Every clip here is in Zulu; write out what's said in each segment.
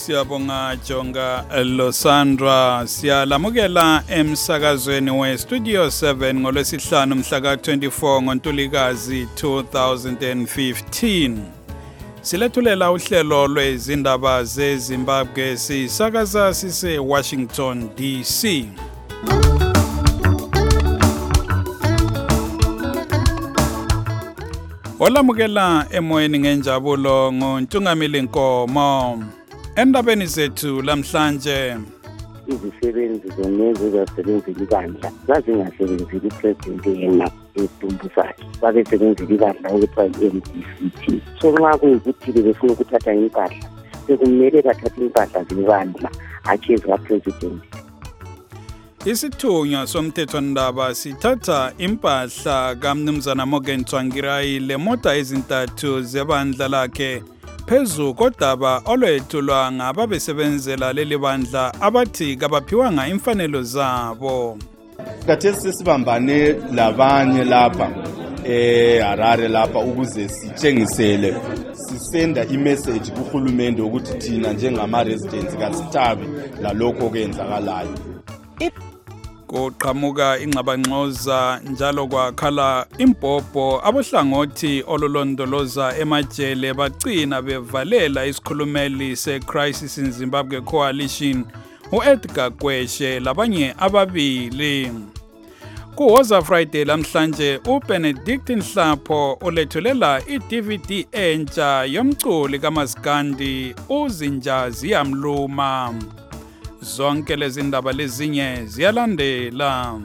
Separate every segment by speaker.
Speaker 1: Siyabonga Jonga Losandra, siyalamukela emsakazweni we Studio 7 ngolwesihlanu mhla ka-24 ngoNtulikazi 2015. Silethulela uhlelo lwezindaba zeZimbabwe sisakaza sise Washington DC. Olamukela emoyeni ngenjabulo ngoNtungamili Nkomo. Endabeni zethu lamhlanje,
Speaker 2: izisebenzi zonezi zasebenzile ibandla zazingasebenzeli ipresident yena esidumbu sakhe, babesebenzile ibandla okuthiwa i-MDCT. So nxa kuyikuthi befuna ukuthatha impahla, sekumele bathathe impahla zebandla hatshi ezikapresident.
Speaker 1: isithunywa somthethwandaba sithatha impahla kaMnumzana Morgan Tsvangirai lemota ezintathu zebandla lakhe phezu kodaba olwethulwa ngababesebenzela leli bandla abathi kabaphiwanga imfanelo zabo.
Speaker 3: Khathesi sesibambane labanye lapha Harare lapha ukuze sitshengisele sisenda imessage kuhulumende ukuthi thina njengama residents kasithabi lalokho okwenzakalayo.
Speaker 1: Kuqhamuka ingxabangxoza njalo kwakhala imbhobho abohlangothi olulondoloza emajele bagcina bevalela isikhulumeli se-Crisis in Zimbabwe Coalition u-Edgar Gweshe labanye ababili. Kuwoza Friday lamhlanje uBenedict Nhlapho ulethulela i-DVD entsha yomculi kaMaskandi uZinja Ziyamluma. Zonke lezi ndaba lezinye ziyalandela.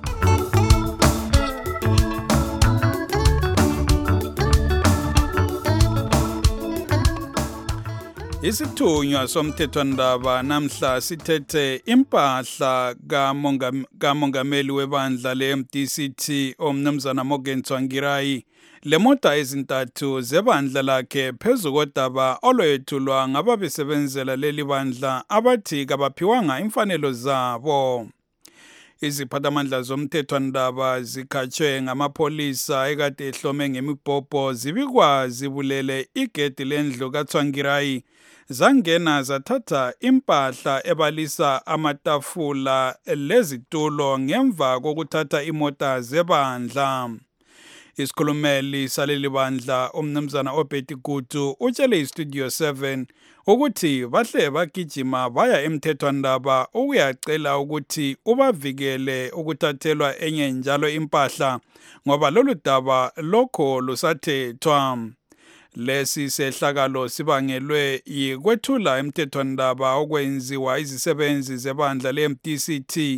Speaker 1: Isithunywa somthethwandaba namhla sithethe impahla kamongameli webandla le-MDCT oMnumzana Morgan Tsvangirai lemota ezintathu zebandla lakhe phezu kodaba olwethulwa ngababesebenzela leli bandla abathi kabaphiwanga imfanelo zabo. Iziphathamandla zomthethwandaba zikhatshwe ngamapholisa ekade ehlome ngemibhobho zibikwa zibulele igedi lendlu kaTsvangirai zangena zathatha impahla ebalisa amatafula lezitulo ngemva kokuthatha imota zebandla. Isikhulumeli saleli bandla uMnumzana Obeti Gutu utshele iStudio 7 ukuthi bahle bagijima baya emthethwandaba ukuyacela ukuthi ubavikele ukuthathelwa enye njalo impahla ngoba lolu daba lokho lusathethwa. Lesi sehlakalo sibangelwe yikwethula emthethwandaba okwenziwa izisebenzi zebandla le-MDCT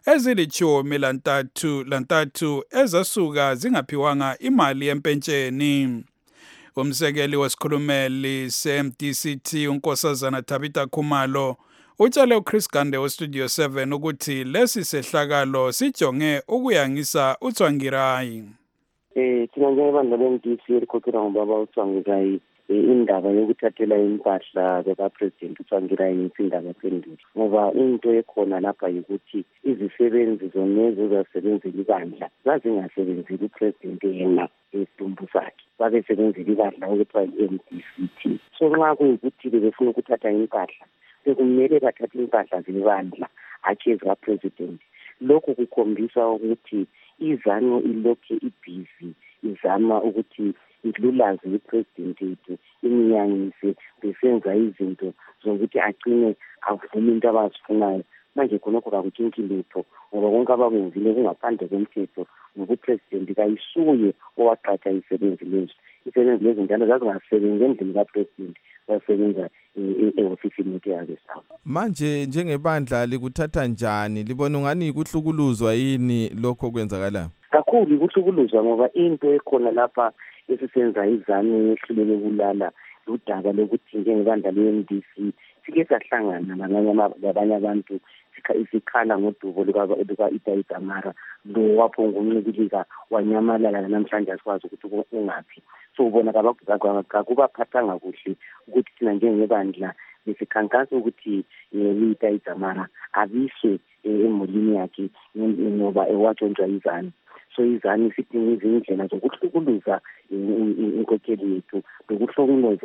Speaker 1: ezilitshumi-lantathu ezasuka zingaphiwanga imali yempentsheni. Umsekeli wesikhulumeli se-MDCT uNkosazana Tabitha Khumalo utshele uChris Gande weStudio 7 ukuthi lesi sehlakalo sijonge ukuyangisa uTsvangirai.
Speaker 2: Thina njengebandla le-MDC elikhokhela ngubaba uTsvangirai indaba yokuthathela impahla zikapresident uTsvangirai iphinda phendula ngoba into ekhona lapha yikuthi izisebenzi zonezi zasebenzile ibandla zazingasebenzeli ipresident yena esidumbu sakhe, babesebenzile ibandla okuthiwa i-MDCT. So nxa kuyikuthi befuna ukuthatha impahla sekumele bathathe impahla zebandla hatshi ezikapresident. Lokhu kukhombisa ukuthi izano ilokhe ibhizi izama ukuthi ilulaze ipresident yethu imnyangise besenza izinto zokuthi agcine avume into abazifunayo. Manje khonokho kakutshintshi lutho ngoba konke abakwenzile kungaphandle komthetho ngokupresident kayisuye owaqatha isebenzi lezi. Isebenzi lezi njalo zazingasebenzi endlini kapresident, basebenza e-ofisini yethu yakeSouth.
Speaker 4: Manje njengebandla likuthatha njani? Libona ungani kuhlukuluzwa yini lokho kwenzakalayo?
Speaker 2: Kakhulu kuhlukuluzwa ngoba into ekhona lapha esisenza izame ehlulele kulala udaba lokuthi njengebandla le-MDC sike sahlangana nabanye abantu isikhala ngodubo luka-Itai Dzamara lo wapho ngokuncibilika wanyamalala namhlanje asikwazi ukuthi ungaphi. So ubona kakubaphathanga kuhle ukuthi thina njengebandla besikhankasa ukuthi u-Itai Dzamara abiswe emulini yakhe ngoba ewatshontsha izani. So izani isidinga izindlela zokuhlukuluza inkokheli yethu nokuhlokoloza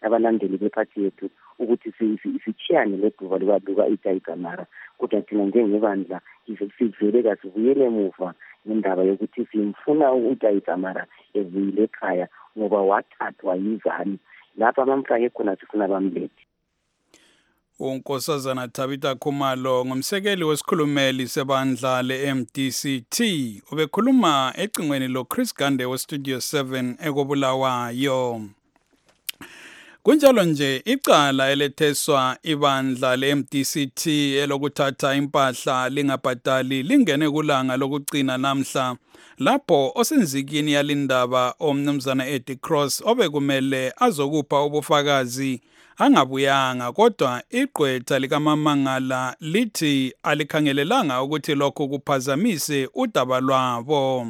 Speaker 2: abalandeli bephathi yethu ukuthi sichiyane leduva luka-Itayi Mara, kodwa thina njengebandla sivele kasibuyele emuva ngendaba yokuthi simfuna u-Itayi Mara evuyile ekhaya ngoba wathathwa yizani lapha bamfake khona sifuna bamlethe.
Speaker 1: uNkosazana Tabitha Khumalo ngumsekeli wesikhulumeli sebandla le-MDCT ubekhuluma ecingweni loChris Gande weStudio 7 ekobulawayo. Kunjalo nje icala eletheswa ibandla le-MDCT elokuthatha impahla lingabhadali lingene kulanga lokugcina namhla lapho osenzikini yalindaba omnumzana Eddie Cross obekumele azokupha ubufakazi angabuyanga, kodwa iqwetha likamamangala lithi alikhangelelanga ukuthi lokho kuphazamise udaba lwabo.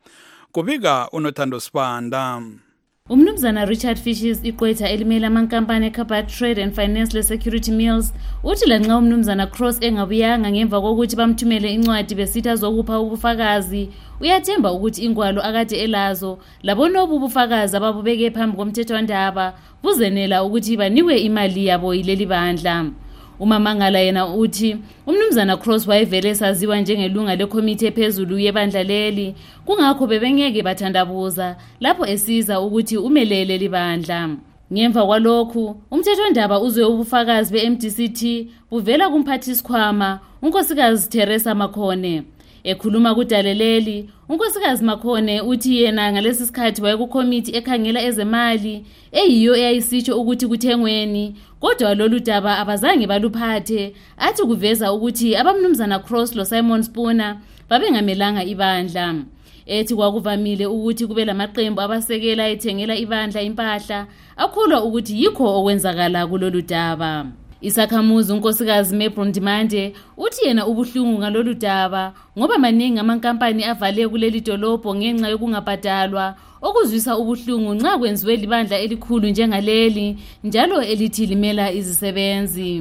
Speaker 1: Kubika uNothando Sibanda.
Speaker 5: Umnumzana Richard Fishes iqwetha elimela amankampani eCabot Trade and Finance le-Security Mills uthi lanxa umnumzana Cross engabuyanga ngemva kokuthi bamthumele incwadi besithi azokupha ubufakazi, uyathemba ukuthi ingwalo akade elazo labonobu bufakazi ababubeke phambi komthethwandaba buzenela ukuthi banikwe imali yabo yileli bandla. uMamangala yena uthi umnumzana Cross wayevele saziwa njengelunga lekhomithi ephezulu yebandla leli, kungakho bebengeke bathandabuza lapho esiza ukuthi umelele libandla. Ngemva kwalokhu umthethwandaba uzwe ubufakazi be-MDCT buvela kumphathisikhwama unkosikazi Teresa Makhone. Ekhuluma kudaleleli, unkosikazi Makhone uthi yena ngalesi sikhathi wayekukhomithi ekhangela ezemali eyiyo eyayisitsho ukuthi kuthengweni, kodwa lolu daba abazange baluphathe, athi kuveza ukuthi abamnumzana Cross lo Simon Spooner babengamelanga ibandla. Ethi kwakuvamile ukuthi kube lamaqembu abasekela ethengela ibandla impahla, akholwa ukuthi yikho okwenzakala kulolu daba. Isakhamuzi unkosikazi Mebron Dimande uthi yena ubuhlungu ngalolu daba ngoba maningi amankampani avale kuleli dolobho ngenxa yokungabhadalwa, okuzwisa ubuhlungu nxa kwenziwe libandla elikhulu njengaleli njalo elithi limela izisebenzi.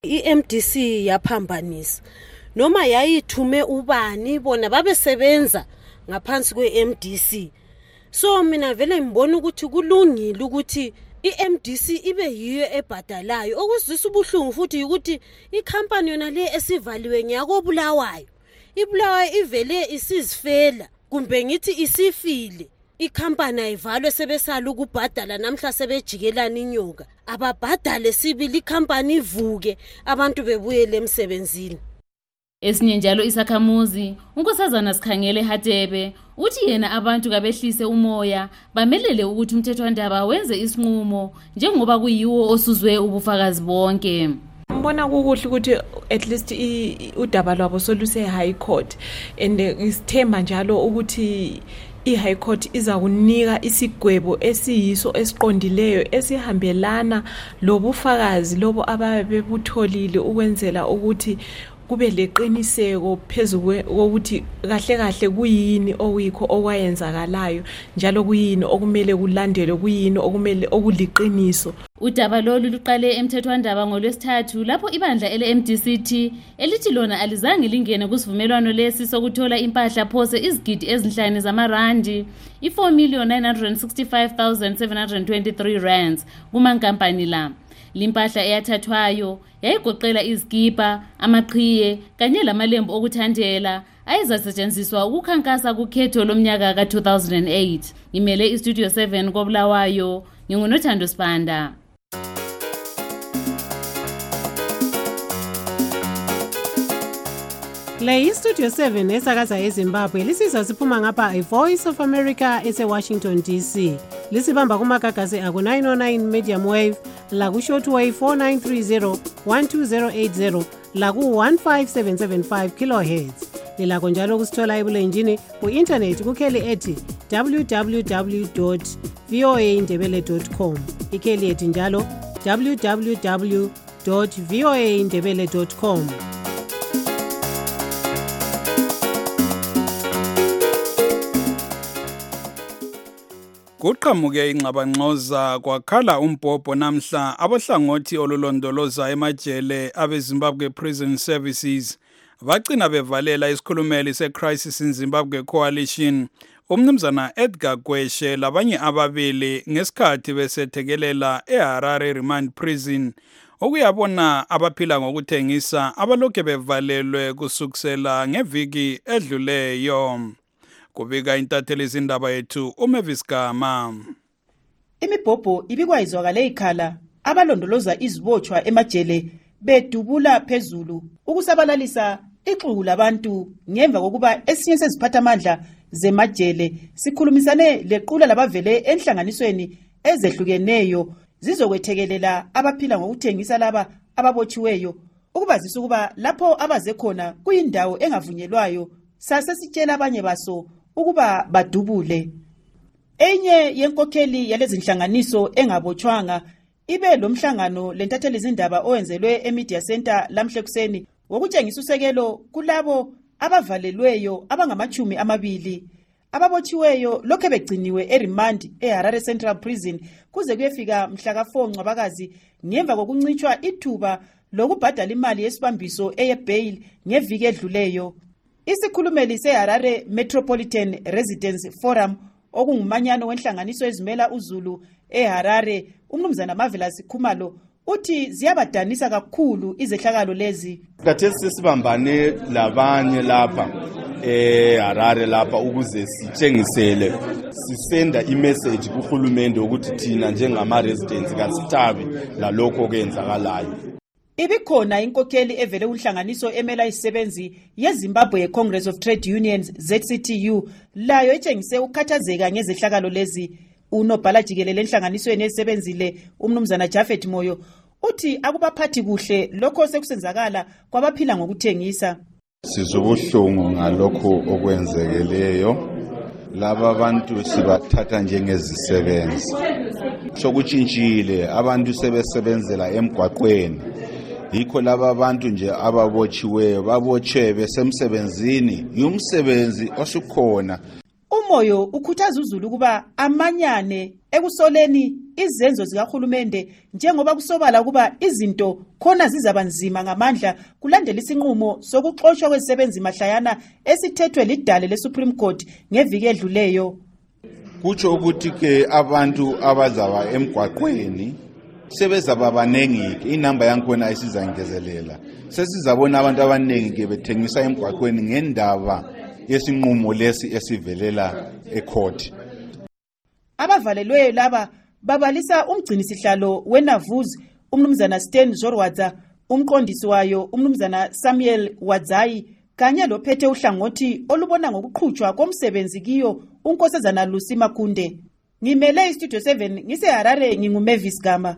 Speaker 6: iMDC yaphambanisa noma yayithume ubani bona babesebenza ngaphansi kweMDC. So mina vele ngibona ukuthi kulungile ukuthi iMDC ibe yiyo ebhadalayo, okuzwisa ubuhlungu futhi ukuthi ikhampani yona le esivaliwe ngiyakobulawayo, ibulawayo ivele isizifela kumbe ngithi isifile. Ikhampani ayivalwe sebesala ukubhadala namhla sebejikelana inyoka, ababhadale sibili ikhampani ivuke abantu bebuyele emsebenzini.
Speaker 5: Esinye njalo isakhamuzi unkosazana Sikhangele Hatebe uthi yena abantu kabehlise umoya bamelele ukuthi umthethwandaba wenze isinqumo njengoba kuyiwo osuzwe ubufakazi bonke.
Speaker 7: Mbona kukuhle ukuthi at least udaba lwabo soluse high court, and isithemba njalo ukuthi i-High Court iza kunika isigwebo esiyiso esiqondileyo esihambelana lobufakazi lobo ababebutholile ukwenzela ukuthi kube leqiniseko phezulu ukuthi kahle kahle kuyini okuyikho okwayenzakalayo njalo kuyini okumele kulandelwe, kuyini okumele okuliqiniso.
Speaker 5: Udaba lolu luqale emthethwandaba ngolwesithathu lapho ibandla ele-MDCT elithi lona alizange lingene kusivumelwano lesi sokuthola impahla phose izigidi ezinhlanu zamarandi, i4,965,723 rands kumankampani la. Limpahla eyathathwayo yayigoqela izikipa, amaqhiye kanye lamalembu okuthandela ayezasetshenziswa ukukhankasa kukhetho lomnyaka ka-2008. Ngimele iStudio 7 kobulawayo, nginguNothando Sibanda.
Speaker 8: Le iStudio 7 esakaza eZimbabwe lisizwa siphuma ngapha iVoice of America eseWashington DC. Lisibamba kumagagasi aku 909 medium wave, laku shortwave 4930 12080, laku 15775 kilohertz. Lilakho njalo kusithola ebulenjini ku-internet kukheli ethi www.voaindebele.com. Ikheli ethi njalo www.voaindebele.com.
Speaker 1: Kuqhamuke ingxabangxoza kwakhala umbhobho namhla abohlangothi olulondoloza emajele abeZimbabwe Prison Services bagcina bevalela isikhulumeli seCrisis in Zimbabwe Coalition Umnumzana Edgar Gweshe labanye ababili ngesikhathi besethekelela eHarare Remand Prison okuyabona abaphila ngokuthengisa abalokhe bevalelwe kusukela ngeviki edluleyo. Kubika intatheli izindaba yethu uMavis Gama.
Speaker 9: Imibhobho ibikwayizwakale ikhala abalondoloza izibotshwa emajele bedubula phezulu ukusabalalisa ixuku labantu ngemva kokuba esinye seziphathamandla zemajele sikhulumisane lequla labavele enhlanganisweni ezehlukeneyo zizokwethekelela abaphila ngokuthengisa laba ababotshiweyo ukubazisa ukuba lapho abaze khona kuyindawo engavunyelwayo sasesitshela abanye baso ukuba badubule. Enye yenkokheli yalezi nhlanganiso engabotshwanga ibe lo mhlangano lentatheli izindaba owenzelwe eMedia Center lamhle kuseni wokutshengisa usekelo kulabo abavalelweyo abangama-20 ababotshiweyo lokho begciniwe eRemand eHarare Central Prison kuze kuyefika mhla ka-4 Ncwabakazi ngemva kokuncitshwa ithuba lokubhadala imali yesibambiso eyebail ngeviki edluleyo. Isikhulumeli seHarare Metropolitan Residents Forum okungumanyano wenhlanganiso ezimela uZulu eHarare umnumzana Marvelous Khumalo uthi ziyabadanisa kakhulu izehlakalo lezi.
Speaker 3: Khathesi sesibambane labanye lapha eHarare lapha ukuze sitshengisele sisenda imessage kuhulumende ukuthi thina njengama residents kasithabi lalokho okwenzakalayo.
Speaker 9: Ibikhona inkokheli evele unhlanganiso emela isebenzi yeZimbabwe Congress of Trade Unions ZCTU layo etshengise ukukhathazeka ngezehlakalo lezi. Unobhala jikelele enhlanganisweni esebenzile umnumzana Jafet Moyo uthi akubaphathi kuhle lokho sekusenzakala kwabaphila ngokuthengisa.
Speaker 10: Sizobuhlungu ngalokho okwenzekeleyo. Laba bantu sibathatha njengezisebenzi. Sokutshintshile abantu sebesebenzela emgwaqweni. Yikho laba bantu nje ababotshiweyo babotshwe besemsebenzini yumsebenzi osukhona.
Speaker 9: Umoyo ukhuthaza uZulu kuba amanyane ekusoleni izenzo zikahulumende njengoba kusobala kuba izinto khona zizabanzima ngamandla kulandela isinqumo sokuxoshwa kwezisebenzi mahlayana esithethwe lidale leSupreme Court ngeviki edluleyo.
Speaker 10: Kutsho ukuthi ke abantu abazaba emgwaqweni sebezaba banengi inamba yakhona ayisizangezelela. Sesizabona abantu abanengi ke bethengisa emgwaqweni ngendaba yesinqumo lesi esivelela ecourt.
Speaker 9: Abavalelweyo laba babalisa umgcini sihlalo weNavuzi umnumzana Stan Zorwadza, umqondisi wayo umnumzana Samuel Wadzai kanye lophethe uhlangothi olubona ngokuqhutshwa komsebenzi kiyo unkosazana Lucy Makunde. Ngimele iStudio 7 ngiseHarare nginguMavis Gama.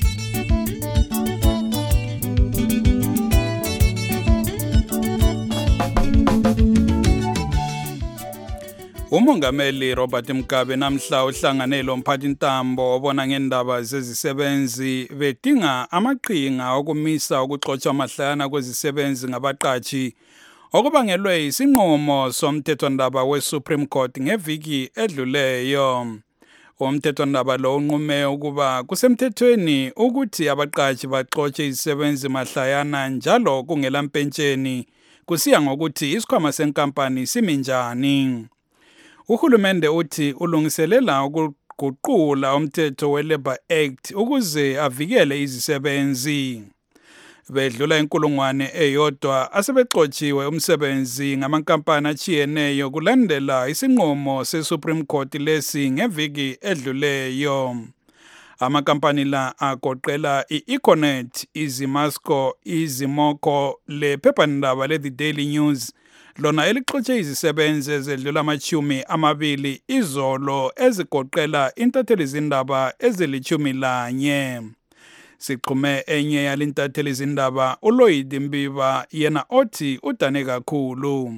Speaker 1: Umongameli Robert Mugabe namhla uhlangane lomphathintambo obona ngendaba zezisebenzi bedinga amaqhinga okumisa ukuxotsha amahlayana kwezisebenzi ngabaqashi okubangelwe isinqumo somthethwandaba weSupreme Court ngeviki edluleyo. Umthethwandaba lo unqume ukuba kusemthethweni ukuthi abaqashi baxotshe izisebenzi mahlayana njalo kungela mpentsheni kusiya ngokuthi isikhwama senkampani siminjani. Uhulumende uthi ulungiselela ukuguqula umthetho weLabour Act ukuze avikele izisebenzi. Bedlula inkulungwane eyodwa asebexotshiwe umsebenzi ngamankampani achiyeneyo kulandela isinqumo seSupreme Court lesi ngeviki edluleyo. Amakampani la agoqela iEconet, iZimasco, iZimoco lephephandaba leThe Daily News lona elixotshe izisebenzi ezedlula ama-20 izolo ezigoqela intatheli izindaba ezili-11. Siqhume enye yalintatheli izindaba uLloyd Mbiba yena othi udane kakhulu.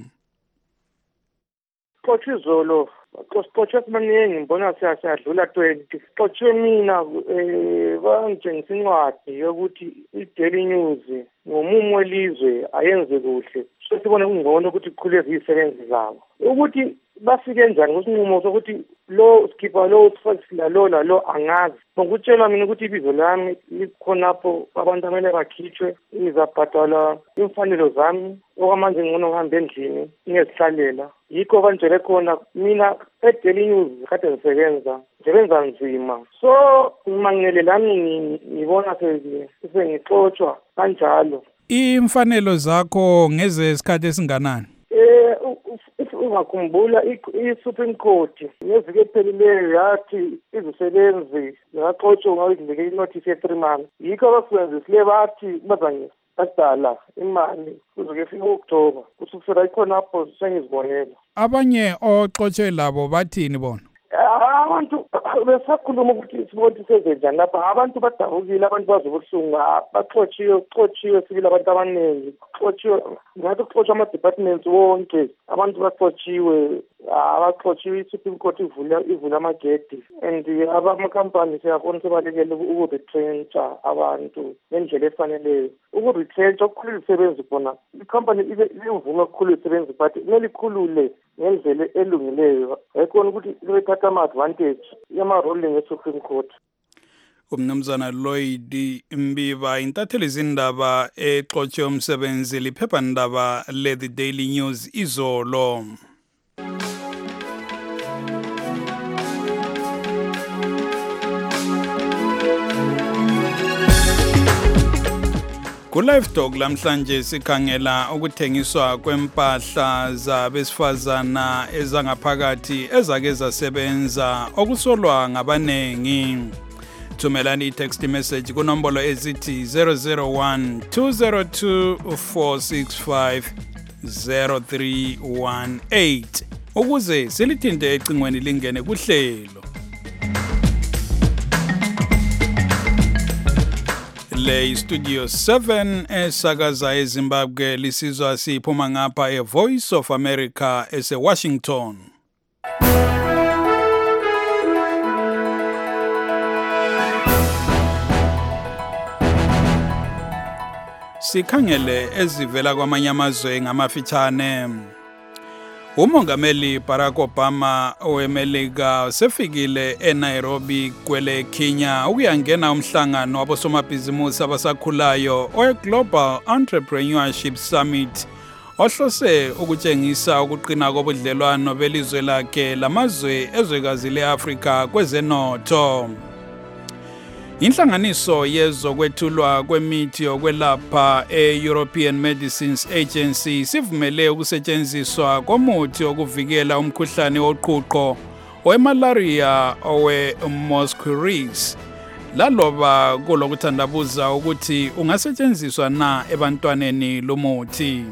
Speaker 11: Xotshe izolo xotshe semaningi ngibona siyadlula 20. Xotshe mina bangitshengisa incwadi yokuthi iDaily News ngomumo welizwe ayenze kuhle. Sibone kungcono ukuthi kukhuleke izisebenzi zabo ukuthi bafike njani kusinqumo sokuthi lo skipper lo sifasila lo angazi ngokutshelwa mina ukuthi ibizo lami likhonapho abantu amele bakhitshwe izabhadala imfanelo zami okwamanje ngcono ngihambe endlini ngiyezihlalela yikho banjele khona mina eDaily News kade ngisebenza nzima so ngimangele lami ngibona sengixotshwa kanjalo.
Speaker 1: Imfanelo zakho ngeze isikhathi esinganani?
Speaker 11: Ungakhumbula i-Supreme Court ngeviki ephelileyo yathi izisebenzi zingaxotshwa ngavike inotice ye-3 months. Yikho abasebenzisile bathi bazangebhadala imali kuze kufike u-October. Kusukela khonapho sengizibonela.
Speaker 1: Abanye oxotshwe labo bathini bona?
Speaker 11: Abantu besakhuluma ukuthi sibone sezenjani lapha abantu badabukile abantu bazobuhlungu baxotshiwe sibili abantu abaningi baxotshiwe ngathi kuxotshwa ama-departments wonke abantu baxotshiwe abaxotshiwe i-Supreme Court ivula amagedi and amakhampani siyabona sebalekele uku-retrencha abantu ngendlela efaneleyo. Uku-retrencha ukukhulula isebenzi khona ikhampani imvume ukukhulula isebenzi but kumele ikhulule ngendlela elungileyo ayikona ukuthi bethatha ama-advantage yama-ruling e-Supreme Court.
Speaker 1: Umnumzana Lloyd Mbiba intatheli zindaba exotshe umsebenzi liphephandaba le-The Daily News izolo. Ku-Live Talk lamhlanje sikhangela ukuthengiswa kwempahla zabesifazana ezangaphakathi ezake zasebenza okusolwa ngabanengi. Thumelani i-text message kunombolo ezithi 001 202 465 0318 ukuze silithinte ecingweni lingene kuhlelo. Le Studio 7 esakaza eZimbabwe lisizwa siphuma ngapha eVoice of America eseWashington. Sikhangele ezivela kwamanye amazwe ngamafitshane. Umongameli Barack Obama weMelika sefikile eNairobi kwele Kenya ukuyangena umhlangano wabosomabhizimusi abasakhulayo owe-Global Entrepreneurship Summit ohlose ukutshengisa ukuqina kobudlelwano belizwe lakhe lamazwe ezwekazi le-Afrika kwezenotho. Inhlanganiso yezokwethulwa kwemithi yokwelapha e-European Medicines Agency sivumele ukusetshenziswa komuthi wokuvikela umkhuhlane woqhuqho wemalaria owe-Mosquirix. Laloba kulokuthandabuza ukuthi ungasetshenziswa na ebantwaneni lomuthi.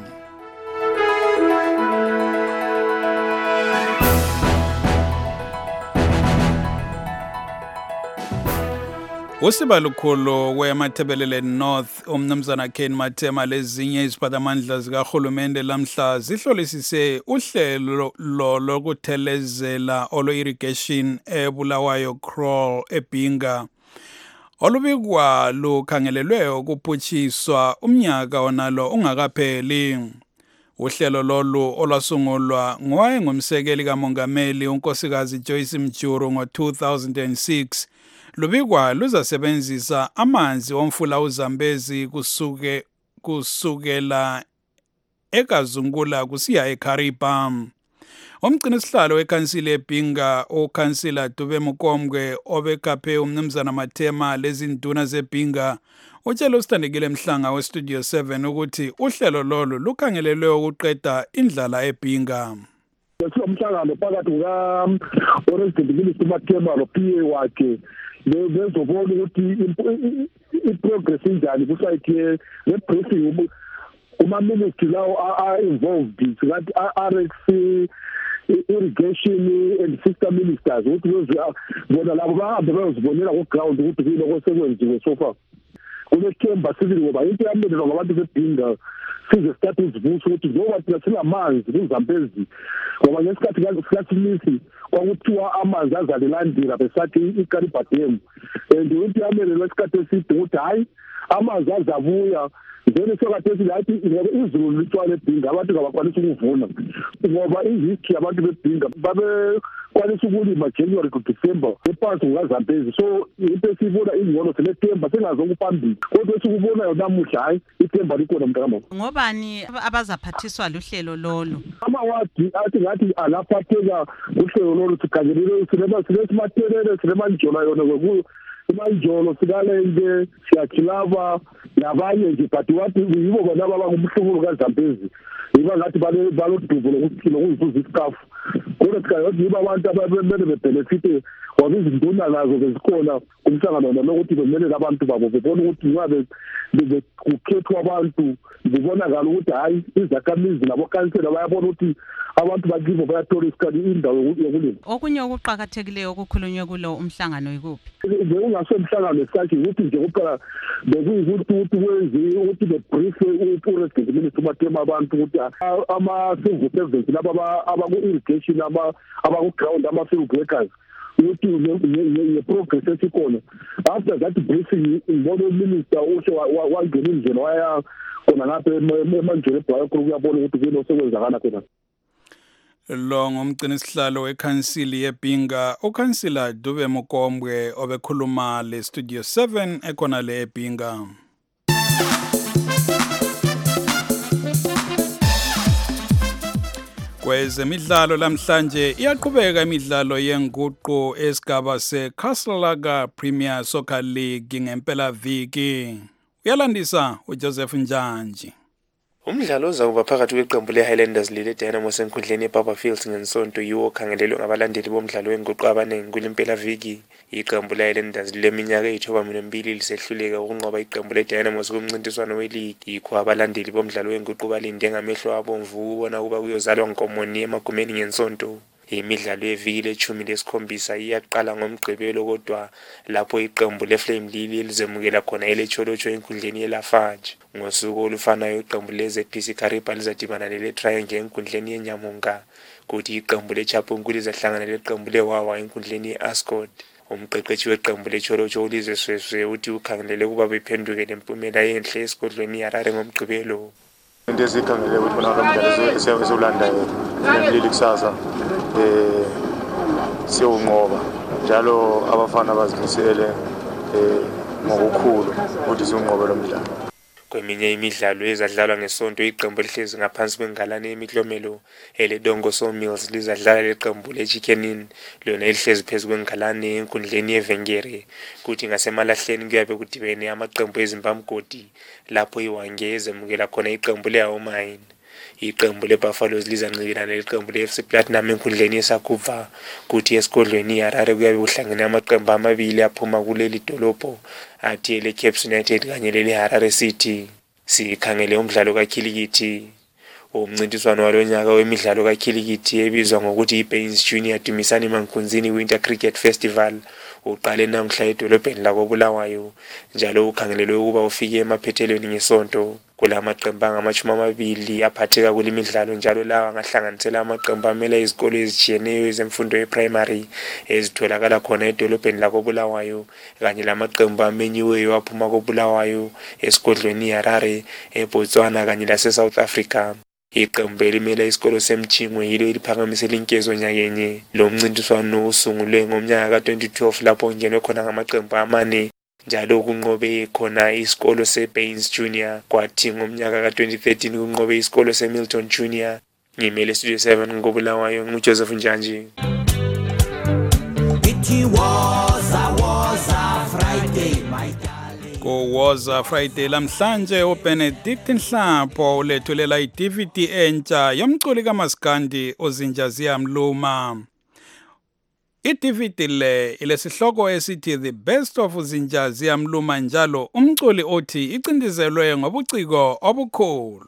Speaker 1: Usibalukhulu weMathebelele North umnumzana Ken Matema lezinye iziphathamandla zikahulumende lamhla zihlolisise uhlelo lokuthelezela olo-irrigation eBulawayo Crawl eBinga olubikwa lukhangelelwe ukuphutshiswa umnyaka onalo ungakapheli. Uhlelo lolu olwasungulwa ngowayengumsekeli kamongameli unkosikazi Joyce Mjuru ngo-2006 lubikwa luzasebenzisa amanzi omfula uZambezi kusukela eKazungula kusiya eKariba. Umgcinisihlalo wekhansila eBinga ukhansila Dube Mukombe obekaphe umnumzana Mathema lezinduna zeBinga utshela usithandekile Mhlanga weStudio 7 ukuthi uhlelo lolu lukhangelelwe ukuqeda indlala eBinga.
Speaker 12: Umhlangano phakathi kuka-Oregon Minister Mathema lo-PA wakhe bezobona ukuthi i-progress injani kusayithe le-briefing uma-ministry lawo are-involved ngathi RX irrigation and system ministers ukuthi bona labo bahambe bayozibonela ku-ground ukuthi kuyiloko sekwenziwe so far. Kunethemba sibili ngoba into yamelelwa ngabantu beBinga size sithathe izibuso ukuthi njengoba thina sinamanzi kuZambezi ngoba ngesikhathi sikathimisi kwakuthiwa amanzi azalelandela besathi iKariba Dam and into yamelelwa isikhathi eside ukuthi hayi amanzi azabuya then sokade silathi ngoba izulu litshwala eBhinga abantu ngabakwanisa ukuvuna ngoba ihistory abantu beBhinga babe kwanisa ukulima January to December ephansi ngaZambezi. So into esibona ingcono selethemba sengazokuphambili kodwa sikubonayo namuhla hayi ithemba likhona mntakama.
Speaker 13: Ngobani abazaphathiswa luhlelo lolo?
Speaker 12: Amawadi athi ngathi alaphatheka uhlelo lolo sikhangelele silesimaterele silemanjola yona ngoku imanjolo sikalenge siyakhilava nabanye nje but wathi yibo bona abangumhlubulo kaZambezi yiba ngathi balodubo lokuzifuza isikafu kodwa sikayothi yiba abantu ababemele bebenefite ngoba izinduna nazo bezikhona kumhlangano nokuthi bemele abantu babo bebona ukuthi ngabe kukhethwa abantu bibonakala ukuthi hayi izakhamizi nabo kansela bayabona ukuthi abantu bakibo bayathola isikhathi indawo yokulima.
Speaker 13: Okunye okuqhakathekileyo okukhulunywe kulo umhlangano yikuphi?
Speaker 12: Bekungasemhlangano sakhe ukuthi nje kuphela bekuyikuthi wenze ukuthi bebrief upresident minister uMatema abantu ukuthi ama-civil servants laba abaku-irrigation abaku-ground ama-field workers ukuthi ne-progress esikhona. After that briefing ngibona uminister usho wangena indlela waya khona ngapha emanjeni ebhayakho kuyabona ukuthi kuyini osekwenzakala khona.
Speaker 1: Lo ngumgcini sihlalo weKhansili yeBhinga uKhansila Dube Mukombwe obekhuluma le Studio 7 ekhona le eBhinga. Kwezemidlalo lamhlanje iyaqhubeka imidlalo yenguqu esigaba seKasalaka Premier Soccer League ngempela viki. Uyalandisa uJoseph Njanji.
Speaker 14: Umdlalo uzakuba phakathi kweqembu leHighlanders leDynamos enkundleni eBarberfield ngensonto yiwo okhangelelwe ngabalandeli bomdlalo wenguqu abaningi kulimpela viki. Iqembu leHighlanders leminyaka eyi-12 lisehluleka ukunqoba iqembu leDynamos kumncintiswano weligi. Yikho abalandeli bomdlalo wenguqu balinde ngamehlo abomvu ukubona kuba kuyozalwa nkomoni emagumeni ngensonto. Imidlalo yeviki le-17 iyaqala ngoMgqibelo kodwa lapho iqembu leFlame Lily lizemukela khona eLecholocho enkundleni yeLafarge. Ngosuku olufanayo iqembu leZPC Kariba lizadibana neleTriangle enkundleni yeNyamunga, kuthi iqembu leChapungu lizahlangana leqembu leWawa enkundleni ye-Ascot. Umqeqeshi weqembu leCholocho uLizwe Sweswe uthi ukhangelele ukuba bephenduke lempumela enhle esigodlweni iHarare ngoMgqibelo.
Speaker 15: Into esikhangele ukuthi bona umdlalo esolanda Lily kusasa siyonqoba njalo abafana bazimisele ngokukhulu ukuthi siyonqobe lo mdlalo.
Speaker 14: Kweminye imidlalo ezadlalwa ngesonto iqembu elihlezi ngaphansi kwengalane emiklomelo eleDongo Sawmills lizadlala leqembu leChicken Inn lona elihlezi phezu kwengalane enkundleni yeVengere, kuthi ngasemalahleni kuyabe kudibene amaqembu eZimbabwe lapho iWange ezemukela khona iqembu leHomine. Iqembu leBuffaloes lizancikilana leqembu leFC Platinum enkundleni yeSakuva, kuthi esigodlweni iHarare kuyabe kuhlangene amaqembu amabili aphuma kuleli dolobho athi eleCape United kanye leleHarare City. Sikhangele umdlalo kaKhilikithi. Umncintiswano walonyaka wemidlalo kaKhilikithi ebizwa ngokuthi iBaines Junior Dumisani Mankunzini Winter Cricket Festival uqale namhla edolobheni lakoBulawayo, njalo ukhangelelwe ukuba ufike emaphethelweni ngesonto. Kulamaqembu angama-20 aphatheka kulimidlalo njalo lawa angahlanganisela amaqembu amela izikolo ezitshiyeneyo ezemfundo ye-primary ezitholakala khona edolobheni lakoBulawayo kanye lamaqembu amenyiweyo aphuma koBulawayo, esigodlweni iHarare, eBotswana kanye lase-South Africa. Iqembu elimela isikolo seMchingwe yilo eliphakamisela inkezo nyakenye. Lo mncintiswano usungulwe ngomnyaka ka-2012 lapho kungenwe khona ngamaqembu amane njalo kunqobe khona isikolo seBaines Junior, kwathi ngomnyaka ka-2013 kunqobe isikolo seMilton Junior. Ngimele Studio 7 ngoBulawayo nguJoseph Njanji.
Speaker 1: Woza Friday lamhlanje uBenedict Nhlapho ulethulela iDVD entsha yomculi kaMaskandi ozinja ziyamluma. iDVD le ilesihloko esithi The Best of Zinja Ziyamluma, njalo umculi othi icindizelwe ngobuciko obukhulu.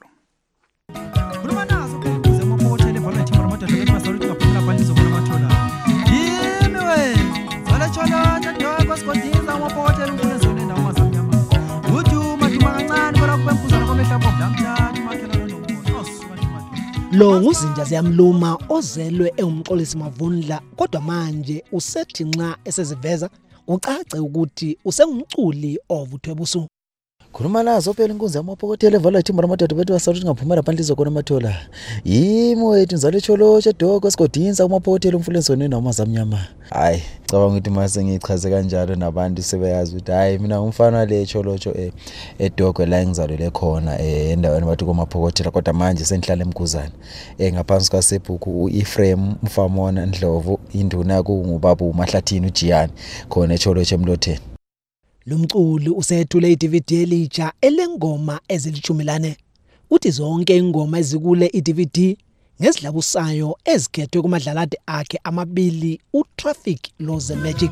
Speaker 16: Lo nguzinja ziyamluma ozelwe engumxolisi Mavundla, kodwa manje usethi nxa eseziveza kucace ukuthi usengumculi ovuthwe busuku.
Speaker 17: khuluma nazo phela inkunzi yamapokotela evala ithimba lamadoda bethu wasathi singaphumela phandle izokona amathola yimo ethu nzalo echolotshe edoko esigodinsa kumapokotela umfulenzoni namazamnyama hayi cabanga ukuthi mase ngichaze kanjalo nabantu sebeyazi ukuthi hayi mina umfana le echolotsho edoko la engizalele khona endaweni bathi kumapokotela kodwa manje sengihlala eMguzane ngaphansi kwaSebhuku uEfrem Mfamona Ndlovu induna yakho ngubaba uMahlathini uJiyani khona echolotshe eMlotheni.
Speaker 16: Lumculi usethule iDVD elitsha elengoma ezilithumilane. Uthi zonke ingoma ezikule iDVD ngezidlabusayo ezikhethwe kumadlalade akhe amabili uTraffic Laws and Magic.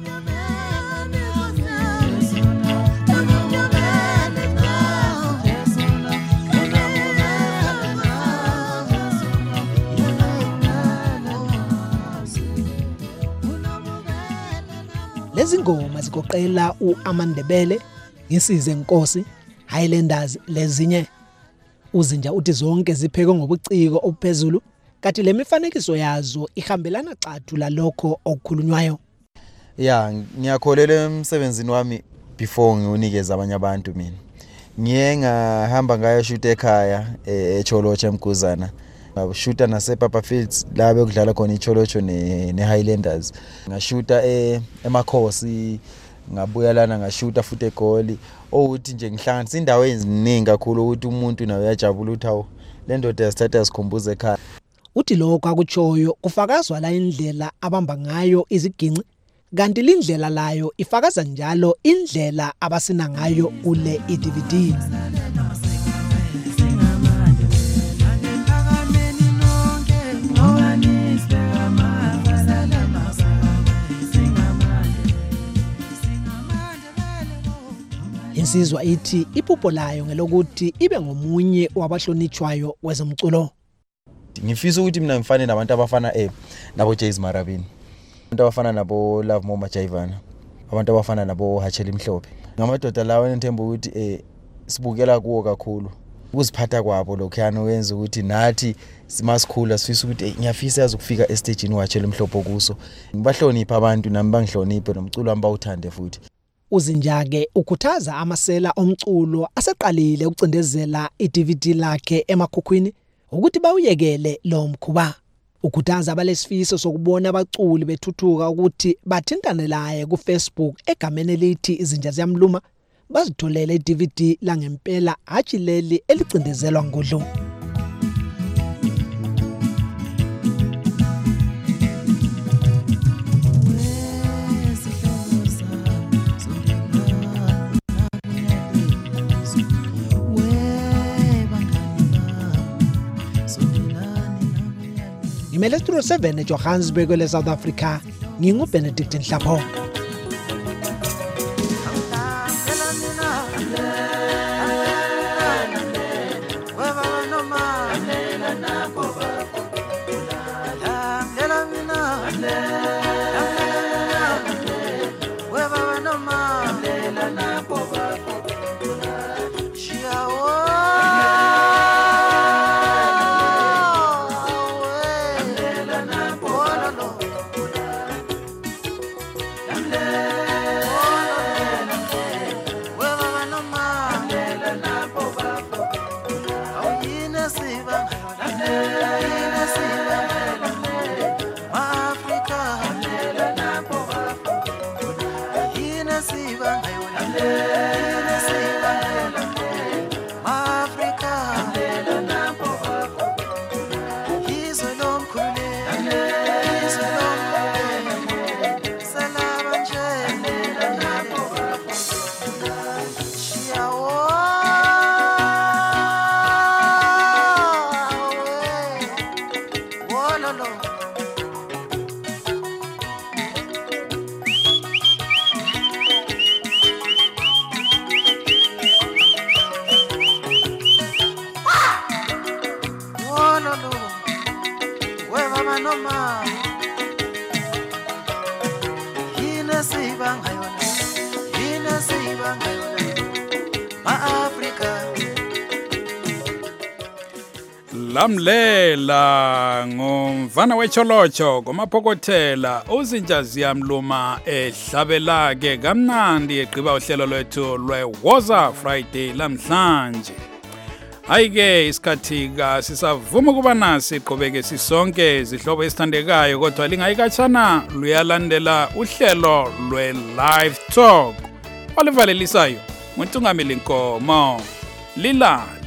Speaker 16: Lezi ngoma zigoqela uAmandebele, Ngisize Nkosi, Highlanders lezinye. Uzinja uthi zonke ziphekwe ngobuciko obuphezulu kanti lemifanekiso yazo ihambelana xathu lalokho okukhulunywayo.
Speaker 17: Yeah, ngiyakholela emsebenzini wami before ngiunikeza abanye abantu mina. Ngiye ngahamba ngayo shoot ekhaya eCholotshe eMguzana. Ngashuta nasePapa Fields la bekudlala khona iCholotshe neHighlanders. Ngashuta eMakhosi ngabuya lana ngashuta futhi eGoli. Ukuthi nje ngihlanganisa indawo eziningi kakhulu ukuthi umuntu nawe uyajabula uthawo le ndoda yasithatha sikhumbuze ekhaya.
Speaker 16: Uthi lokho akutshoyo kufakazwa la indlela abamba ngayo iziginci kanti lindlela layo ifakaza njalo indlela abasina ngayo kule iDVD. Insizwa ithi iphupho layo ngelokuthi ibe ngomunye wabahlonitshwayo wezomculo.
Speaker 17: Ngifisa ukuthi mina ngifane nabantu abafana nabo Jays Marabini, abantu abafana nabo Love Moma Jaivana, abantu abafana nabo Hatsheli Mhlophe. Ngamadoda lawo enethemba ukuthi sibukela kuwo kakhulu. Ukuziphatha kwabo lokhuyana wenza ukuthi nathi simasikhula sifisa ukuthi ngiyafisa yazi ukufika estage uHatsheli Mhlophe kuso. Ngibahlonipha abantu nami bangihloniphe nomculo wami bawuthande futhi.
Speaker 16: Uzinja-ke ukhuthaza amasela omculo aseqalile ukucindezela iDVD lakhe emakhukhwini ukuthi bawuyekele lo mkhuba. Ukhuthaza abalesifiso sokubona abaculi bethuthuka ukuthi bathintane laye kuFacebook egameni elithi Izinja Ziyamluma bazitholele iDVD langempela hatshi leli elicindezelwa ngodlo. Metro 7 eJohannesburg le South Africa nginguBenedict Nhlapho.
Speaker 1: lamlela ngumvana wecholocho komaphokothela uzinja ziyamluma ehlabelake kamnandi egqiba uhlelo lwethu lweWoza Friday lamhlanje. Hayike isikhathi sisavuma kuba nasi iqhubeke sisonke izihlobo esithandekayo kodwa lingayikatshana luyalandela uhlelo lwe-live talk olivalelisayo nguNtungameli Nkomo lila